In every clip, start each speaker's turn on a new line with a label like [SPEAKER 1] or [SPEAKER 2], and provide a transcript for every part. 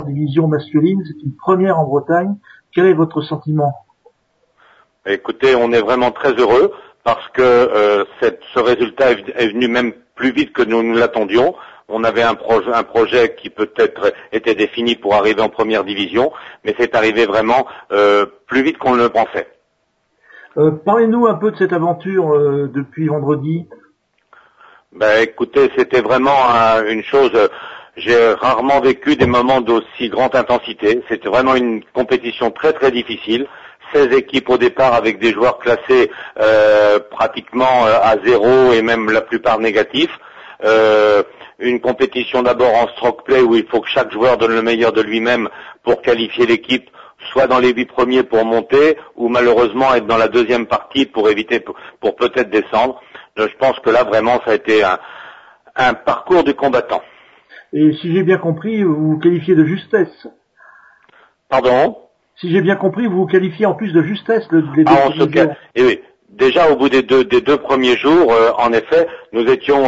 [SPEAKER 1] division masculine. C'est une première en Bretagne. Quel est votre sentiment?
[SPEAKER 2] Écoutez, on est vraiment très heureux parce que ce résultat est venu même plus vite que nous l'attendions. On avait un projet qui peut-être était défini pour arriver en première division, mais c'est arrivé vraiment plus vite qu'on ne le pensait.
[SPEAKER 1] Parlez-nous un peu de cette aventure depuis vendredi.
[SPEAKER 2] Écoutez, c'était vraiment une chose. J'ai rarement vécu des moments d'aussi grande intensité. C'était vraiment une compétition très très difficile. 16 équipes au départ avec des joueurs classés pratiquement à 0 et même la plupart négatifs. Une compétition d'abord en stroke play où il faut que chaque joueur donne le meilleur de lui-même pour qualifier l'équipe, soit dans les 8 premiers pour monter, ou malheureusement être dans la deuxième partie pour éviter, pour peut-être descendre. Je pense que là vraiment ça a été un parcours du combattant.
[SPEAKER 1] Et si j'ai bien compris, vous vous qualifiez de justesse.
[SPEAKER 2] Pardon?
[SPEAKER 1] Si j'ai bien compris, vous vous qualifiez en plus de justesse les deux
[SPEAKER 2] et oui. Déjà au bout des deux premiers jours, en effet, nous étions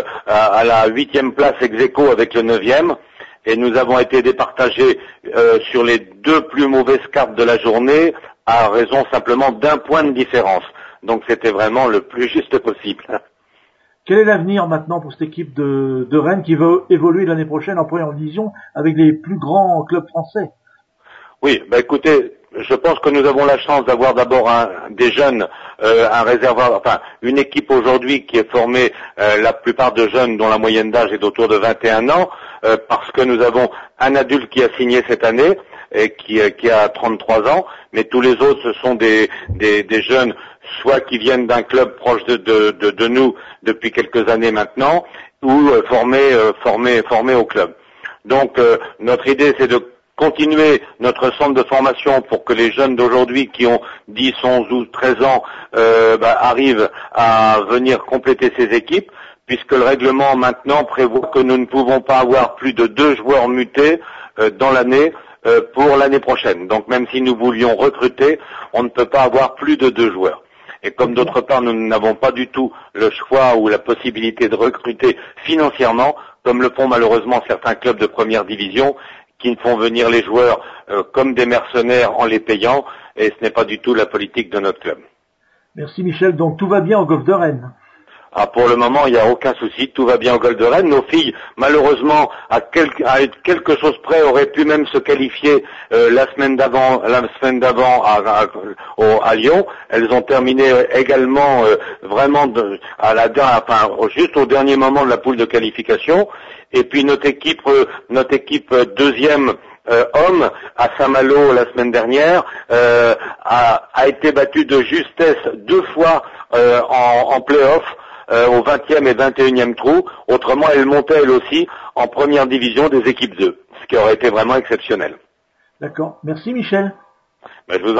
[SPEAKER 2] à la 8e place ex-aequo avec le 9e, et nous avons été départagés sur les 2 plus mauvaises cartes de la journée à raison simplement d'1 point de différence. Donc c'était vraiment le plus juste possible.
[SPEAKER 1] Quel est l'avenir maintenant pour cette équipe de Rennes qui va évoluer l'année prochaine en première division avec les plus grands clubs français?
[SPEAKER 2] Oui, écoutez, je pense que nous avons la chance d'avoir d'abord des jeunes, un réservoir, enfin une équipe aujourd'hui qui est formée, la plupart de jeunes dont la moyenne d'âge est d'autour de 21 ans, parce que nous avons un adulte qui a signé cette année et qui a 33 ans, mais tous les autres ce sont des jeunes, soit qui viennent d'un club proche de nous depuis quelques années maintenant, ou formés au club. Donc notre idée c'est de continuer notre centre de formation pour que les jeunes d'aujourd'hui qui ont 10, 11, 12, 13 ans arrivent à venir compléter ces équipes, puisque le règlement maintenant prévoit que nous ne pouvons pas avoir plus de 2 joueurs mutés dans l'année pour l'année prochaine. Donc même si nous voulions recruter, on ne peut pas avoir plus de 2 joueurs. Et comme d'autre part nous n'avons pas du tout le choix ou la possibilité de recruter financièrement, comme le font malheureusement certains clubs de première division, qui font venir les joueurs comme des mercenaires en les payant, et ce n'est pas du tout la politique de notre club.
[SPEAKER 1] Merci Michel, donc tout va bien au golf de Rennes?
[SPEAKER 2] Pour le moment, il n'y a aucun souci, tout va bien au golf de Rennes. Nos filles, malheureusement, à quelque chose près, auraient pu même se qualifier la semaine d'avant à Lyon. Elles ont terminé également vraiment juste au dernier moment de la poule de qualification. Et puis notre équipe deuxième homme à Saint-Malo la semaine dernière a été battue de justesse 2 fois en play-off au 20e et 21e trou. Autrement, elle montait elle aussi en première division des équipes 2, ce qui aurait été vraiment exceptionnel.
[SPEAKER 1] D'accord. Merci Michel.
[SPEAKER 2] Je vous